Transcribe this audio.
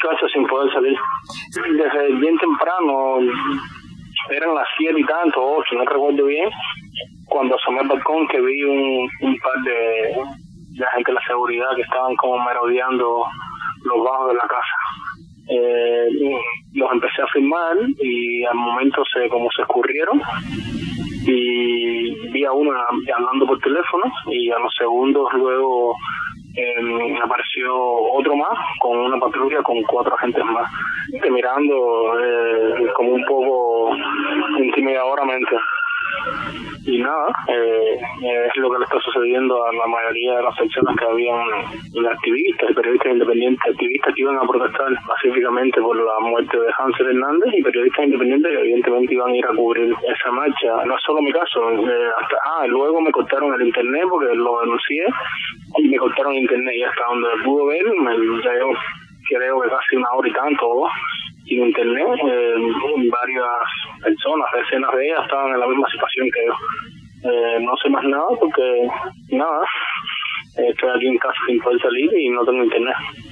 muchachos sin poder salir. Desde bien temprano, eran las 7 y tanto, 8, no recuerdo bien, cuando asomé al balcón que vi un par de gente de la seguridad que estaban como merodeando los bajos de la casa. Los empecé a filmar y al momento como se escurrieron y vi a uno hablando por teléfono y a los segundos luego apareció otro más con una patrulla con 4 agentes más mirando como un poco intimidadoramente. Y nada, es lo que le está sucediendo a la mayoría de las secciones que habían de activistas y periodistas independientes, activistas que iban a protestar pacíficamente por la muerte de Hansel Hernández y periodistas independientes que evidentemente iban a ir a cubrir esa marcha. No es solo mi caso, luego me cortaron el internet porque lo denuncié y me cortaron el internet y hasta donde pude ver, creo que casi 1 hora y tanto sin internet, varias personas, decenas de ellas estaban en la misma situación que yo. No sé más nada porque estoy aquí en casa sin poder salir y no tengo internet.